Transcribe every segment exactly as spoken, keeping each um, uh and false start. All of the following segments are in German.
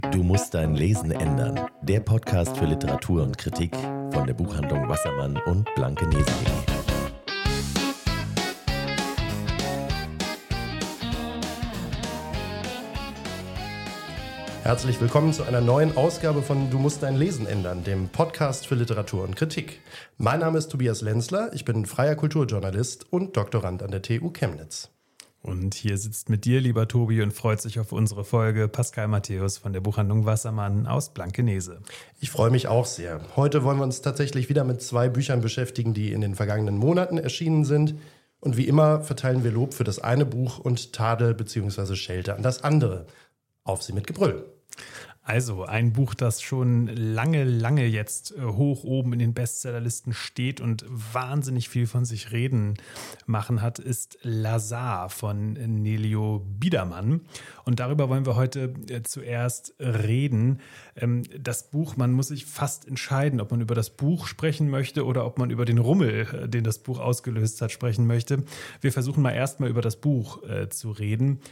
Du musst dein Lesen ändern. Der Podcast für Literatur und Kritik von der Buchhandlung Wassermann und blankenese punkt de. Herzlich willkommen zu einer neuen Ausgabe von Du musst dein Lesen ändern, dem Podcast für Literatur und Kritik. Mein Name ist Tobias Lenzler, ich bin freier Kulturjournalist und Doktorand an der T U Chemnitz. Und hier sitzt mit dir, lieber Tobi, und freut sich auf unsere Folge Pascal Matthäus von der Buchhandlung Wassermann aus Blankenese. Ich freue mich auch sehr. Heute wollen wir uns tatsächlich wieder mit zwei Büchern beschäftigen, die in den vergangenen Monaten erschienen sind. Und wie immer verteilen wir Lob für das eine Buch und Tadel bzw. Schelte an das andere. Auf sie mit Gebrüll. Also ein Buch, das schon lange, lange jetzt hoch oben in den Bestsellerlisten steht und wahnsinnig viel von sich reden machen hat, ist Lazar von Nelio Biedermann. Und darüber wollen wir heute zuerst reden. Das Buch, man muss sich fast entscheiden, ob man über das Buch sprechen möchte oder ob man über den Rummel, den das Buch ausgelöst hat, sprechen möchte. Wir versuchen mal erstmal über das Buch zu reden.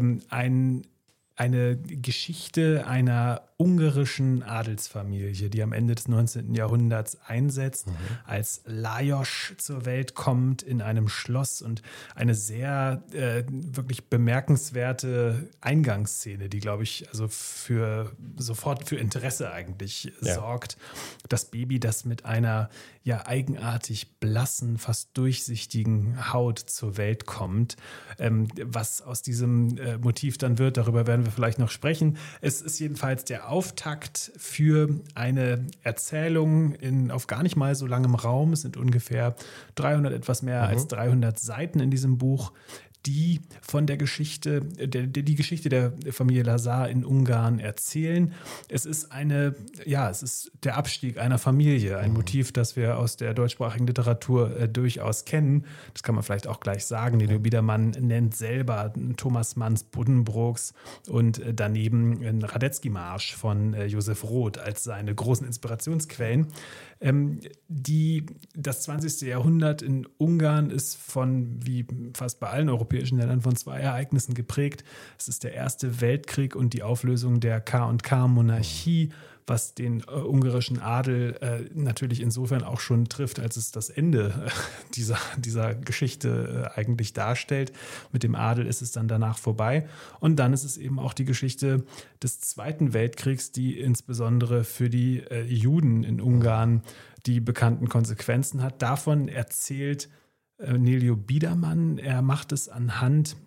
Ein Eine Geschichte einer ungarischen Adelsfamilie, die am Ende des neunzehnten Jahrhunderts einsetzt, mhm. als Lajos zur Welt kommt in einem Schloss, und eine sehr äh, wirklich bemerkenswerte Eingangsszene, die, glaube ich, also für sofort für Interesse eigentlich ja. sorgt. Das Baby, das mit einer ja eigenartig blassen, fast durchsichtigen Haut zur Welt kommt. Ähm, was aus diesem äh, Motiv dann wird, darüber werden wir vielleicht noch sprechen. Es ist jedenfalls der Auftakt für eine Erzählung in, auf gar nicht mal so langem Raum. Es sind ungefähr dreihundert, etwas mehr mhm. als dreihundert Seiten in diesem Buch, die von der Geschichte, der, die Geschichte der Familie Lazar in Ungarn erzählen. Es ist eine, ja, es ist der Abstieg einer Familie, ein mhm. Motiv, das wir aus der deutschsprachigen Literatur äh, durchaus kennen. Das kann man vielleicht auch gleich sagen. Nelio Biedermann nennt selber Thomas Manns Buddenbrooks und äh, daneben äh, Radetzky-Marsch von äh, Josef Roth als seine großen Inspirationsquellen. Ähm, die, das zwanzigste Jahrhundert in Ungarn ist von, wie fast bei allen europäischen Ländern, von zwei Ereignissen geprägt. Es ist der Erste Weltkrieg und die Auflösung der K und K-Monarchie, was den äh, ungarischen Adel äh, natürlich insofern auch schon trifft, als es das Ende äh, dieser, dieser Geschichte äh, eigentlich darstellt. Mit dem Adel ist es dann danach vorbei. Und dann ist es eben auch die Geschichte des Zweiten Weltkriegs, die insbesondere für die äh, Juden in Ungarn die bekannten Konsequenzen hat. Davon erzählt äh, Nelio Biedermann. Er macht es anhand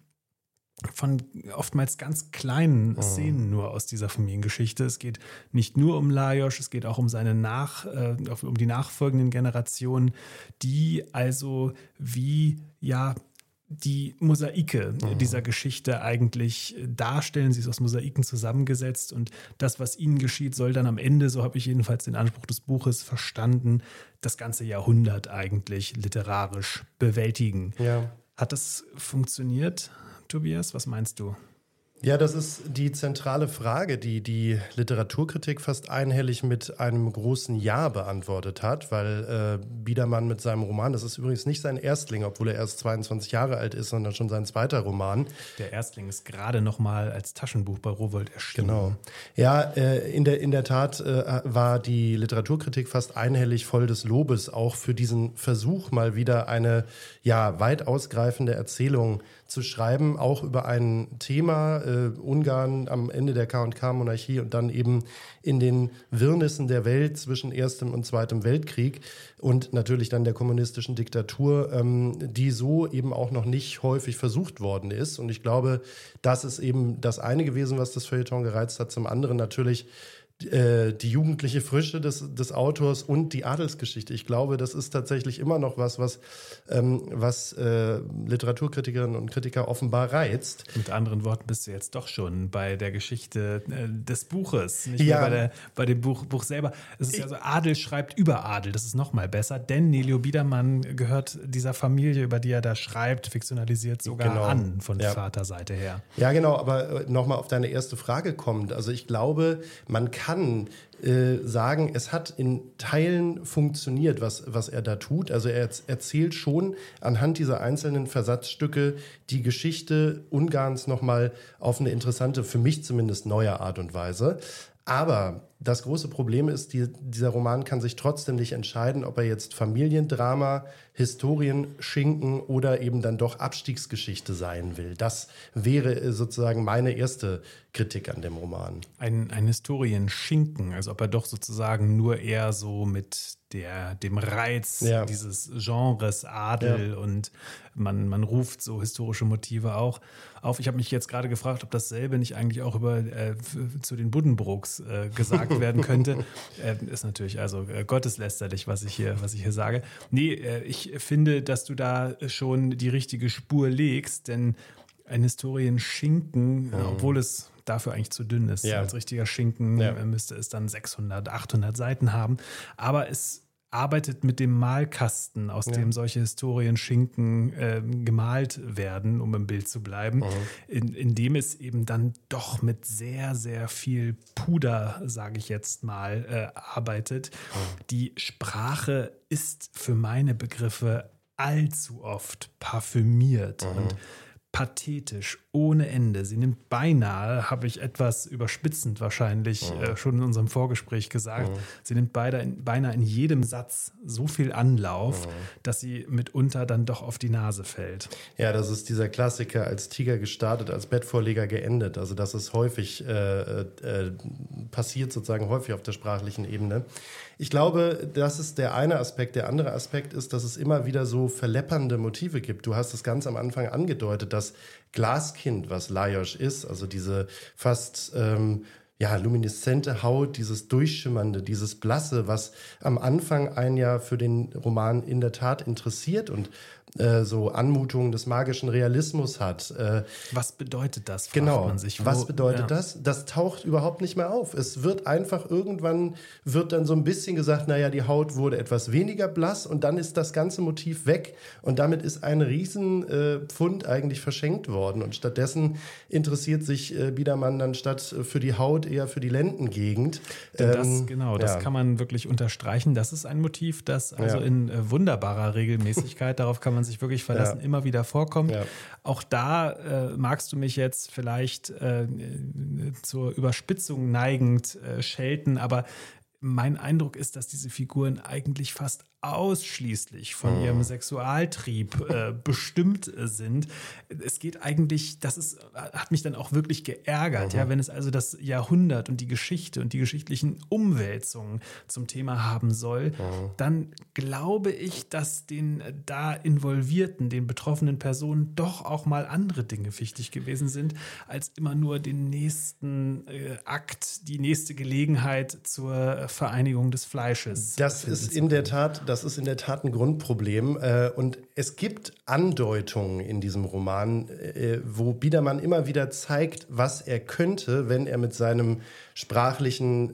von oftmals ganz kleinen Szenen nur aus dieser Familiengeschichte. Es geht nicht nur um Lajos, es geht auch um seine Nach, äh, um die nachfolgenden Generationen, die also wie ja die Mosaike mhm. dieser Geschichte eigentlich darstellen. Sie ist aus Mosaiken zusammengesetzt, und das, was ihnen geschieht, soll dann am Ende, so habe ich jedenfalls den Anspruch des Buches verstanden, das ganze Jahrhundert eigentlich literarisch bewältigen. Ja. Hat das funktioniert, Tobias? Was meinst du? Ja, das ist die zentrale Frage, die die Literaturkritik fast einhellig mit einem großen Ja beantwortet hat, weil äh, Biedermann mit seinem Roman, das ist übrigens nicht sein Erstling, obwohl er erst zweiundzwanzig Jahre alt ist, sondern schon sein zweiter Roman. Der Erstling ist gerade noch mal als Taschenbuch bei Rowohlt erschienen. Genau. Ja, äh, in der, in der Tat äh, war die Literaturkritik fast einhellig voll des Lobes auch für diesen Versuch, mal wieder eine ja weit ausgreifende Erzählung zu schreiben, auch über ein Thema, äh, Ungarn am Ende der K und K-Monarchie und dann eben in den Wirrnissen der Welt zwischen Erstem und Zweitem Weltkrieg und natürlich dann der kommunistischen Diktatur, ähm, die so eben auch noch nicht häufig versucht worden ist. Und ich glaube, das ist eben das eine gewesen, was das Feuilleton gereizt hat. Zum anderen natürlich die jugendliche Frische des, des Autors und die Adelsgeschichte. Ich glaube, das ist tatsächlich immer noch was, was, ähm, was äh, Literaturkritikerinnen und Kritiker offenbar reizt. Mit anderen Worten bist du jetzt doch schon bei der Geschichte äh, des Buches, nicht ja. mehr bei, der, bei dem Buch, Buch selber. Es ist ich, ja so, Adel schreibt über Adel, das ist noch mal besser, denn Nelio Biedermann gehört dieser Familie, über die er da schreibt, fiktionalisiert sogar genau. an, von ja. Vaterseite her. Ja, genau, aber nochmal auf deine erste Frage kommt. Also ich glaube, man kann kann äh, sagen, es hat in Teilen funktioniert, was, was er da tut. Also er erzählt schon anhand dieser einzelnen Versatzstücke die Geschichte Ungarns nochmal auf eine interessante, für mich zumindest neue Art und Weise. Aber das große Problem ist, die, dieser Roman kann sich trotzdem nicht entscheiden, ob er jetzt Familiendrama, Historienschinken oder eben dann doch Abstiegsgeschichte sein will. Das wäre sozusagen meine erste Kritik an dem Roman. Ein, ein Historienschinken, also ob er doch sozusagen nur eher so mit der, dem Reiz ja. dieses Genres Adel ja. und man, man ruft so historische Motive auch auf. Ich habe mich jetzt gerade gefragt, ob dasselbe nicht eigentlich auch über äh, zu den Buddenbrooks äh, gesagt werden könnte. Äh, ist natürlich also äh, gotteslästerlich, was ich hier, was ich hier sage. Nee, äh, ich finde, dass du da schon die richtige Spur legst, denn ein Historienschinken, mhm. obwohl es dafür eigentlich zu dünn ist. Ja. Als richtiger Schinken ja. müsste es dann sechshundert, achthundert Seiten haben. Aber es arbeitet mit dem Malkasten, aus ja. dem solche Historienschinken äh, gemalt werden, um im Bild zu bleiben, mhm. in, in dem es eben dann doch mit sehr, sehr viel Puder, sage ich jetzt mal, äh, arbeitet. Mhm. Die Sprache ist für meine Begriffe allzu oft parfümiert mhm. und pathetisch, ohne Ende. Sie nimmt beinahe, habe ich etwas überspitzend wahrscheinlich mhm. äh, schon in unserem Vorgespräch gesagt, mhm. sie nimmt beinahe in, beinahe in jedem Satz so viel Anlauf, mhm. dass sie mitunter dann doch auf die Nase fällt. Ja, das ist dieser Klassiker, als Tiger gestartet, als Bettvorleger geendet. Also das ist häufig äh, äh, passiert sozusagen häufig auf der sprachlichen Ebene. Ich glaube, das ist der eine Aspekt. Der andere Aspekt ist, dass es immer wieder so verleppernde Motive gibt. Du hast es ganz am Anfang angedeutet, das Glaskind, was Lajos ist, also diese fast ähm, ja, lumineszente Haut, dieses Durchschimmernde, dieses Blasse, was am Anfang einen ja für den Roman in der Tat interessiert und äh, so Anmutungen des magischen Realismus hat. Äh, was bedeutet das, fragt genau, man sich. Wo, was bedeutet ja. das? Das taucht überhaupt nicht mehr auf. Es wird einfach irgendwann, wird dann so ein bisschen gesagt, naja, die Haut wurde etwas weniger blass und dann ist das ganze Motiv weg und damit ist ein riesen äh, Pfund eigentlich verschenkt worden und stattdessen interessiert sich äh, Biedermann dann statt für die Haut eher für die Lendengegend. Das, ähm, genau, das ja. kann man wirklich unterstreichen. Das ist ein Motiv, das also ja. in äh, wunderbarer Regelmäßigkeit, darauf kann man sich wirklich verlassen, ja. immer wieder vorkommt. Ja. Auch da äh, magst du mich jetzt vielleicht äh, zur Überspitzung neigend äh, schelten, aber mein Eindruck ist, dass diese Figuren eigentlich fast ausschließlich von oh. ihrem Sexualtrieb äh, bestimmt sind. Es geht eigentlich, das ist, hat mich dann auch wirklich geärgert, oh. ja, wenn es also das Jahrhundert und die Geschichte und die geschichtlichen Umwälzungen zum Thema haben soll, oh. dann glaube ich, dass den da involvierten, den betroffenen Personen doch auch mal andere Dinge wichtig gewesen sind, als immer nur den nächsten äh, Akt, die nächste Gelegenheit zur Vereinigung des Fleisches. Das ist in der Tat Das ist in der Tat ein Grundproblem. Und es gibt Andeutungen in diesem Roman, wo Biedermann immer wieder zeigt, was er könnte, wenn er mit seinem sprachlichen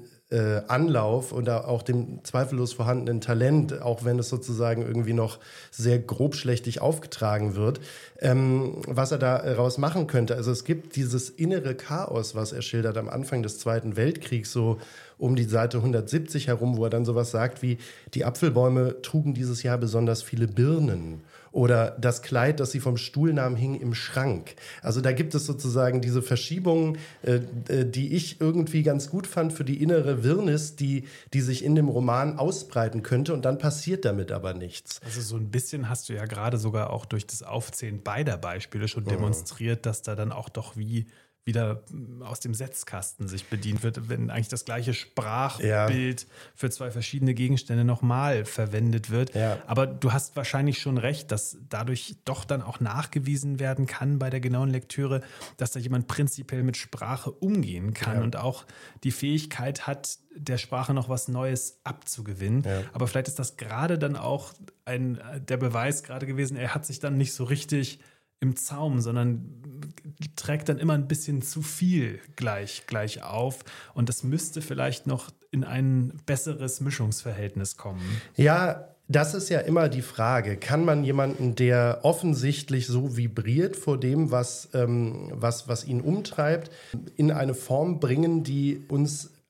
Anlauf oder auch dem zweifellos vorhandenen Talent, auch wenn es sozusagen irgendwie noch sehr grobschlächtig aufgetragen wird, ähm, was er daraus machen könnte. Also es gibt dieses innere Chaos, was er schildert am Anfang des Zweiten Weltkriegs, so um die Seite hundertsiebzig herum, wo er dann sowas sagt wie, die Apfelbäume trugen dieses Jahr besonders viele Birnen. Oder das Kleid, das sie vom Stuhl nahm, hing im Schrank. Also da gibt es sozusagen diese Verschiebungen, äh, die ich irgendwie ganz gut fand für die innere Wirrnis, die, die sich in dem Roman ausbreiten könnte. Und dann passiert damit aber nichts. Also so ein bisschen hast du ja gerade sogar auch durch das Aufzählen beider Beispiele schon demonstriert, mhm. dass da dann auch doch wie wieder aus dem Setzkasten sich bedient wird, wenn eigentlich das gleiche Sprachbild ja. für zwei verschiedene Gegenstände nochmal verwendet wird. Ja. Aber du hast wahrscheinlich schon recht, dass dadurch doch dann auch nachgewiesen werden kann bei der genauen Lektüre, dass da jemand prinzipiell mit Sprache umgehen kann ja. und auch die Fähigkeit hat, der Sprache noch was Neues abzugewinnen. Ja. Aber vielleicht ist das gerade dann auch ein, der Beweis gerade gewesen, er hat sich dann nicht so richtig im Zaum, sondern trägt dann immer ein bisschen zu viel gleich, gleich auf. Und das müsste vielleicht noch in ein besseres Mischungsverhältnis kommen. Ja, das ist ja immer die Frage. Kann man jemanden, der offensichtlich so vibriert vor dem, was, ähm, was, was ihn umtreibt, in eine Form bringen, die uns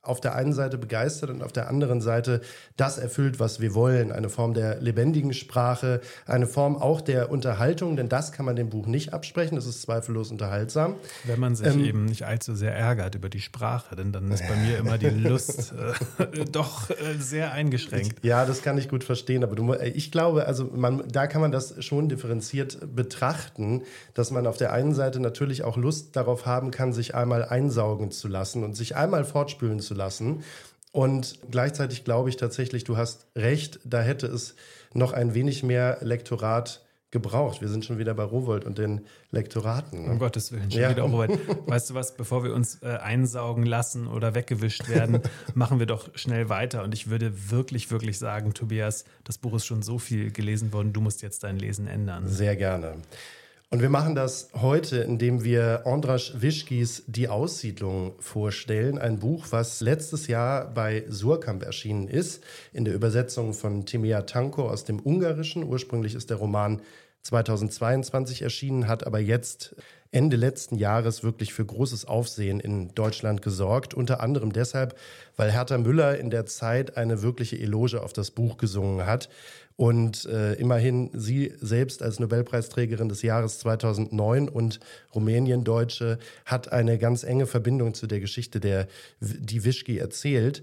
auf der einen Seite begeistert und auf der anderen Seite das erfüllt, was wir wollen. Eine Form der lebendigen Sprache, eine Form auch der Unterhaltung, denn das kann man dem Buch nicht absprechen. Das ist zweifellos unterhaltsam. Wenn man sich ähm, eben nicht allzu sehr ärgert über die Sprache, denn dann ist bei mir immer die Lust äh, doch äh, sehr eingeschränkt. Ja, das kann ich gut verstehen, aber du, ich glaube, also man, da kann man das schon differenziert betrachten, dass man auf der einen Seite natürlich auch Lust darauf haben kann, sich einmal einsaugen zu lassen und sich einmal fortspülen zu lassen. Und gleichzeitig glaube ich tatsächlich, du hast recht, da hätte es noch ein wenig mehr Lektorat gebraucht. Wir sind schon wieder bei Rowohlt und den Lektoraten. Ne? Um Gottes Willen, schon ja. wieder Rowohlt. Weißt du was, bevor wir uns äh, einsaugen lassen oder weggewischt werden, machen wir doch schnell weiter. Und ich würde wirklich, wirklich sagen, Tobias, das Buch ist schon so viel gelesen worden, du musst jetzt dein Lesen ändern. Sehr gerne. Und wir machen das heute, indem wir Andras Wischkis Die Aussiedlung vorstellen. Ein Buch, was letztes Jahr bei Suhrkamp erschienen ist, in der Übersetzung von Timea Tanko aus dem Ungarischen. Ursprünglich ist der Roman zweitausendzweiundzwanzig erschienen, hat aber jetzt Ende letzten Jahres wirklich für großes Aufsehen in Deutschland gesorgt. Unter anderem deshalb, weil Herta Müller in der Zeit eine wirkliche Eloge auf das Buch gesungen hat. Und äh, immerhin sie selbst als Nobelpreisträgerin des Jahres zweitausendneun und Rumänien-Deutsche hat eine ganz enge Verbindung zu der Geschichte, der die Wischki erzählt.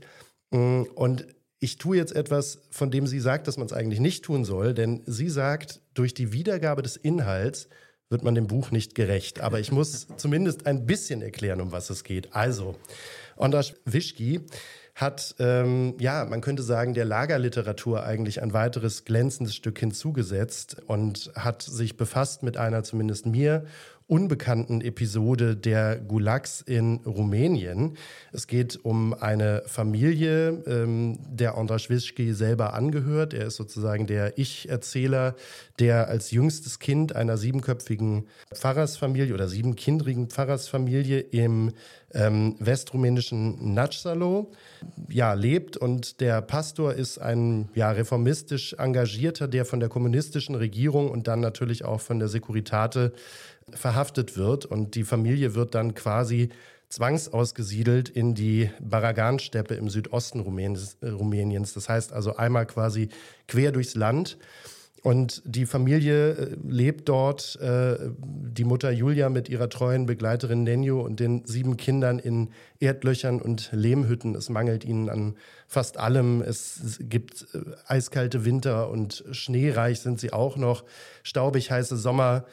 Und ich tue jetzt etwas, von dem sie sagt, dass man es eigentlich nicht tun soll, denn sie sagt, durch die Wiedergabe des Inhalts wird man dem Buch nicht gerecht. Aber ich muss zumindest ein bisschen erklären, um was es geht. Also, Andras Wischki hat, ähm, ja, man könnte sagen, der Lagerliteratur eigentlich ein weiteres glänzendes Stück hinzugesetzt und hat sich befasst mit einer zumindest mir unbekannten Episode der Gulags in Rumänien. Es geht um eine Familie, ähm, der Andras Wischki selber angehört. Er ist sozusagen der Ich-Erzähler, der als jüngstes Kind einer siebenköpfigen Pfarrersfamilie oder siebenkindrigen Pfarrersfamilie im ähm, westrumänischen Natsalo ja, lebt. Und der Pastor ist ein ja, reformistisch Engagierter, der von der kommunistischen Regierung und dann natürlich auch von der Securitate verhaftet wird. Und die Familie wird dann quasi zwangsausgesiedelt in die Baragan-Steppe im Südosten Rumäniens. Das heißt also einmal quasi quer durchs Land. Und die Familie lebt dort, äh, die Mutter Julia mit ihrer treuen Begleiterin Nenjo und den sieben Kindern in Erdlöchern und Lehmhütten. Es mangelt ihnen an fast allem. Es gibt äh, eiskalte Winter und schneereich sind sie auch noch, staubig heiße Sommer.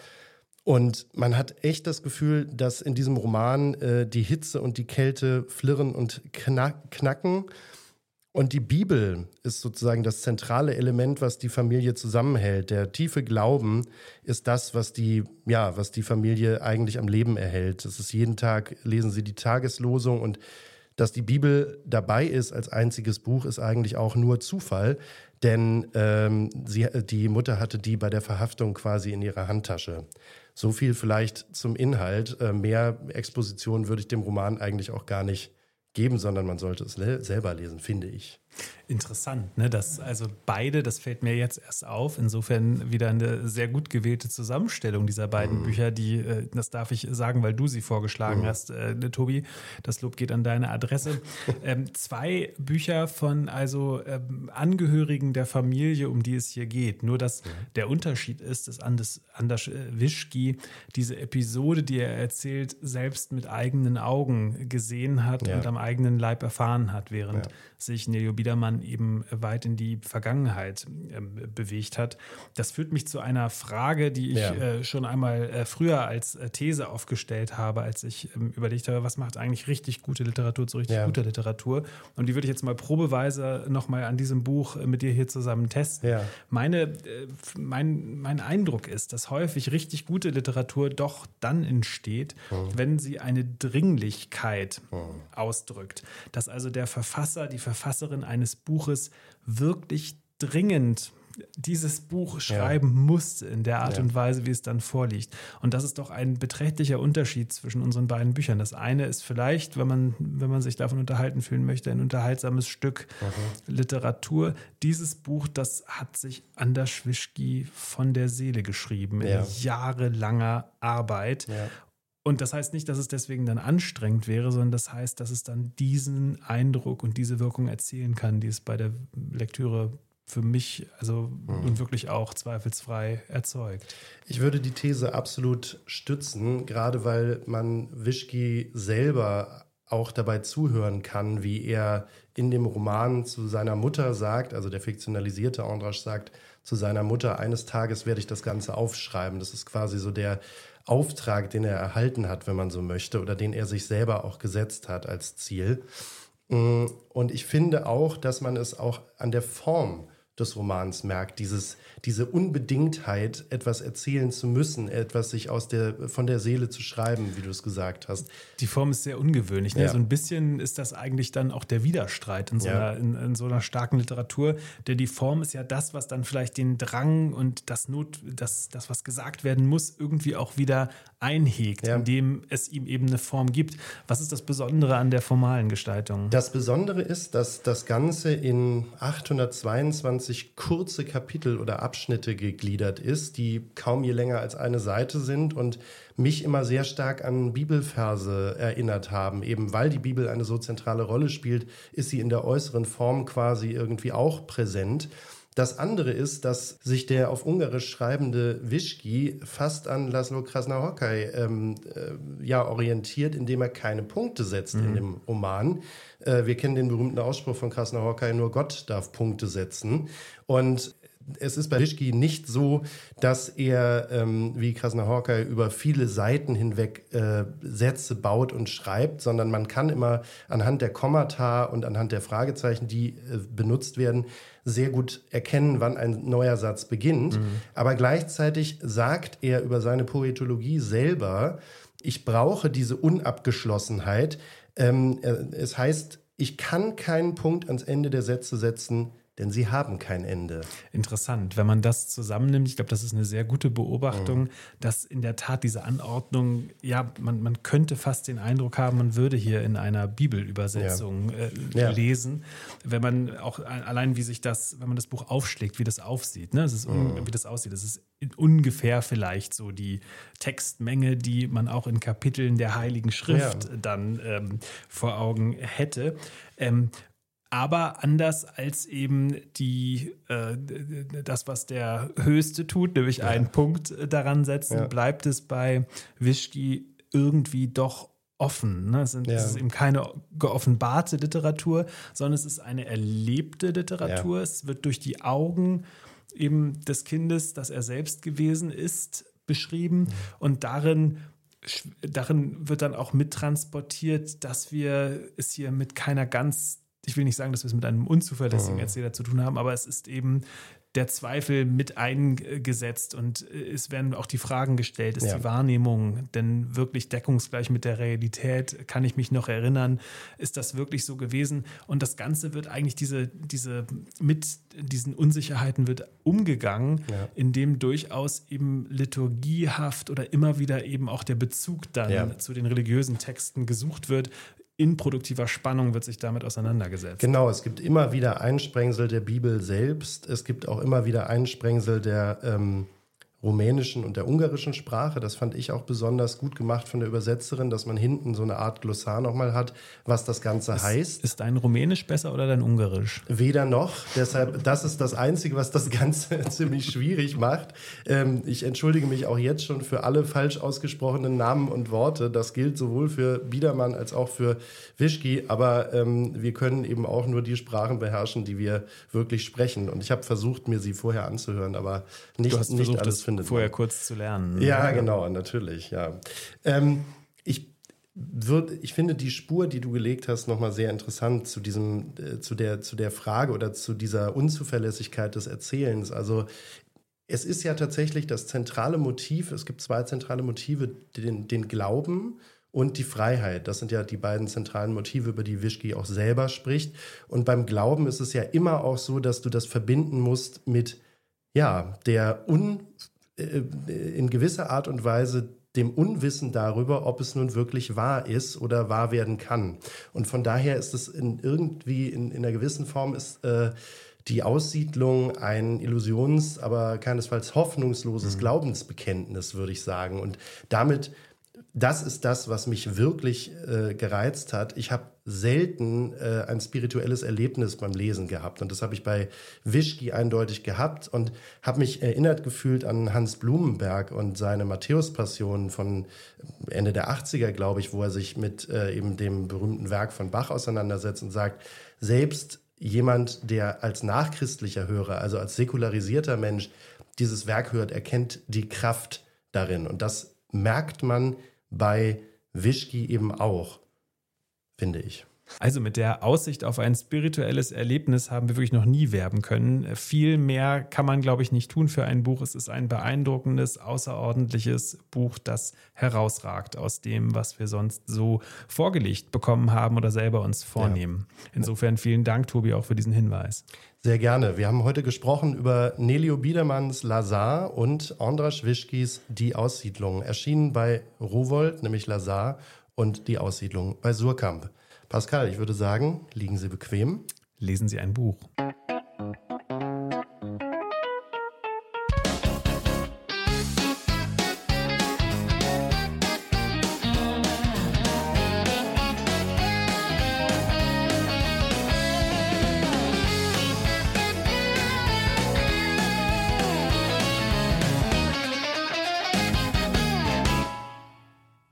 Und man hat echt das Gefühl, dass in diesem Roman äh, die Hitze und die Kälte flirren und knack, knacken. Und die Bibel ist sozusagen das zentrale Element, was die Familie zusammenhält. Der tiefe Glauben ist das, was die, ja, was die Familie eigentlich am Leben erhält. Es ist jeden Tag, lesen sie die Tageslosung, und dass die Bibel dabei ist als einziges Buch, ist eigentlich auch nur Zufall. Denn ähm, sie, die Mutter hatte die bei der Verhaftung quasi in ihrer Handtasche. So viel vielleicht zum Inhalt. Äh, mehr Exposition würde ich dem Roman eigentlich auch gar nicht geben, sondern man sollte es le- selber lesen, finde ich. Interessant, ne? Dass also beide, das fällt mir jetzt erst auf, insofern wieder eine sehr gut gewählte Zusammenstellung dieser beiden mm. Bücher, die, äh, das darf ich sagen, weil du sie vorgeschlagen mm. hast, äh, Tobi, das Lob geht an deine Adresse. ähm, zwei Bücher von also ähm, Angehörigen der Familie, um die es hier geht. Nur, dass mm. der Unterschied ist, dass Andras, Andras Wischki diese Episode, die er erzählt, selbst mit eigenen Augen gesehen hat ja. und am eigenen Leib erfahren hat, während ja. sich Neljo Biedermann eben weit in die Vergangenheit äh, bewegt hat. Das führt mich zu einer Frage, die ich ja. äh, schon einmal äh, früher als äh, These aufgestellt habe, als ich ähm, überlegt habe, was macht eigentlich richtig gute Literatur zu richtig ja. guter Literatur. Und die würde ich jetzt mal probeweise nochmal an diesem Buch äh, mit dir hier zusammen testen. Ja. Meine, äh, mein, mein Eindruck ist, dass häufig richtig gute Literatur doch dann entsteht, mhm. wenn sie eine Dringlichkeit mhm. ausdrückt. Dass also der Verfasser, die Verfasserin eines Buches wirklich dringend dieses Buch schreiben ja. musste in der Art ja. und Weise, wie es dann vorliegt. Und das ist doch ein beträchtlicher Unterschied zwischen unseren beiden Büchern. Das eine ist vielleicht, wenn man, wenn man sich davon unterhalten fühlen möchte, ein unterhaltsames Stück mhm. Literatur. Dieses Buch, das hat sich Andras Wischki von der Seele geschrieben, ja. in jahrelanger Arbeit. Ja. Und das heißt nicht, dass es deswegen dann anstrengend wäre, sondern das heißt, dass es dann diesen Eindruck und diese Wirkung erzielen kann, die es bei der Lektüre für mich also mhm. wirklich auch zweifelsfrei erzeugt. Ich würde die These absolut stützen, gerade weil man Wischki selber auch dabei zuhören kann, wie er in dem Roman zu seiner Mutter sagt, also der fiktionalisierte Andras sagt zu seiner Mutter, eines Tages werde ich das Ganze aufschreiben. Das ist quasi so der Auftrag, den er erhalten hat, wenn man so möchte, oder den er sich selber auch gesetzt hat als Ziel. Und ich finde auch, dass man es auch an der Form des Romans merkt, dieses, diese Unbedingtheit, etwas erzählen zu müssen, etwas sich aus der, von der Seele zu schreiben, wie du es gesagt hast. Die Form ist sehr ungewöhnlich. Ne? Ja. So ein bisschen ist das eigentlich dann auch der Widerstreit in so, Ja. einer, in, in so einer starken Literatur, denn die Form ist ja das, was dann vielleicht den Drang und das Not, das, das was gesagt werden muss, irgendwie auch wieder einhegt, Ja. indem es ihm eben eine Form gibt. Was ist das Besondere an der formalen Gestaltung? Das Besondere ist, dass das Ganze in achthundertzweiundzwanzig kurze Kapitel oder Abschnitte gegliedert ist, die kaum je länger als eine Seite sind und mich immer sehr stark an Bibelverse erinnert haben. Eben weil die Bibel eine so zentrale Rolle spielt, ist sie in der äußeren Form quasi irgendwie auch präsent. Das andere ist, dass sich der auf Ungarisch schreibende Wischki fast an Laszlo Krasznahorkai ähm, äh, ja, orientiert, indem er keine Punkte setzt mhm. in dem Roman. Äh, wir kennen den berühmten Ausspruch von Krasznahorkai, nur Gott darf Punkte setzen. Und es ist bei Wischki nicht so, dass er ähm, wie Krasznahorkai über viele Seiten hinweg äh, Sätze baut und schreibt, sondern man kann immer anhand der Kommata und anhand der Fragezeichen, die äh, benutzt werden, sehr gut erkennen, wann ein neuer Satz beginnt. Mhm. Aber gleichzeitig sagt er über seine Poetologie selber, ich brauche diese Unabgeschlossenheit. Ähm, es heißt, ich kann keinen Punkt ans Ende der Sätze setzen, denn sie haben kein Ende. Interessant, wenn man das zusammennimmt, ich glaube, das ist eine sehr gute Beobachtung, mhm. dass in der Tat diese Anordnung, ja, man, man könnte fast den Eindruck haben, man würde hier in einer Bibelübersetzung ja. Äh, ja. lesen, wenn man auch allein, wie sich das, wenn man das Buch aufschlägt, wie das aufsieht, ne? Es ist un, mhm. wie das aussieht, das ist ungefähr vielleicht so die Textmenge, die man auch in Kapiteln der Heiligen Schrift ja. dann ähm, vor Augen hätte. Ähm, Aber anders als eben die, äh, das, was der Höchste tut, nämlich ja. einen Punkt daran setzen, ja. bleibt es bei Wischki irgendwie doch offen. Ne? Es, sind, ja. es ist eben keine geoffenbarte Literatur, sondern es ist eine erlebte Literatur. Ja. Es wird durch die Augen eben des Kindes, das er selbst gewesen ist, beschrieben. Mhm. Und darin darin wird dann auch mittransportiert, dass wir es hier mit keiner ganz Ich will nicht sagen, dass wir es mit einem unzuverlässigen Erzähler zu tun haben, aber es ist eben der Zweifel mit eingesetzt und es werden auch die Fragen gestellt, ist ja. die Wahrnehmung denn wirklich deckungsgleich mit der Realität? Kann ich mich noch erinnern? Ist das wirklich so gewesen? Und das Ganze wird eigentlich diese, diese mit diesen Unsicherheiten wird umgegangen, ja. indem durchaus eben liturgiehaft oder immer wieder eben auch der Bezug dann ja. zu den religiösen Texten gesucht wird. In produktiver Spannung wird sich damit auseinandergesetzt. Genau, es gibt immer wieder Einsprengsel der Bibel selbst. Es gibt auch immer wieder Einsprengsel der ähm, rumänischen und der ungarischen Sprache. Das fand ich auch besonders gut gemacht von der Übersetzerin, dass man hinten so eine Art Glossar nochmal hat, was das Ganze ist, heißt. Ist dein Rumänisch besser oder dein Ungarisch? Weder noch. Deshalb, das ist das Einzige, was das Ganze ziemlich schwierig macht. Ähm, ich entschuldige mich auch jetzt schon für alle falsch ausgesprochenen Namen und Worte. Das gilt sowohl für Biedermann als auch für Wischki. Aber ähm, wir können eben auch nur die Sprachen beherrschen, die wir wirklich sprechen. Und ich habe versucht, mir sie vorher anzuhören, aber nicht, du hast nicht versucht, alles findet vorher man. kurz zu lernen. Ja, genau, natürlich, ja. Ähm, ich, würd, ich finde die Spur, die du gelegt hast, nochmal sehr interessant zu diesem, äh, zu der, zu der Frage oder zu dieser Unzuverlässigkeit des Erzählens. Also es ist ja tatsächlich das zentrale Motiv, es gibt zwei zentrale Motive, den, den Glauben und die Freiheit. Das sind ja die beiden zentralen Motive, über die Wischki auch selber spricht. Und beim Glauben ist es ja immer auch so, dass du das verbinden musst mit ja, der un, äh, in gewisser Art und Weise dem Unwissen darüber, ob es nun wirklich wahr ist oder wahr werden kann. Und von daher ist es in irgendwie, in, in einer gewissen Form ist äh, die Aussiedlung ein illusions-, aber keinesfalls hoffnungsloses mhm. Glaubensbekenntnis, würde ich sagen. Und damit das ist das, was mich wirklich äh, gereizt hat. Ich habe selten äh, ein spirituelles Erlebnis beim Lesen gehabt. Und das habe ich bei Wischki eindeutig gehabt und habe mich erinnert gefühlt an Hans Blumenberg und seine Matthäus-Passion von Ende der achtziger, glaube ich, wo er sich mit äh, eben dem berühmten Werk von Bach auseinandersetzt und sagt, selbst jemand, der als nachchristlicher Hörer, also als säkularisierter Mensch dieses Werk hört, erkennt die Kraft darin. Und das merkt man bei Wischki eben auch, finde ich. Also mit der Aussicht auf ein spirituelles Erlebnis haben wir wirklich noch nie werben können. Viel mehr kann man, glaube ich, nicht tun für ein Buch. Es ist ein beeindruckendes, außerordentliches Buch, das herausragt aus dem, was wir sonst so vorgelegt bekommen haben oder selber uns vornehmen. Ja. Insofern vielen Dank, Tobi, auch für diesen Hinweis. Sehr gerne. Wir haben heute gesprochen über Nelio Biedermanns Lazar und Andras Wischkis Die Aussiedlung. Erschienen bei Rowohlt, nämlich Lazar, und Die Aussiedlung bei Suhrkamp. Pascal, ich würde sagen, liegen Sie bequem. Lesen Sie ein Buch.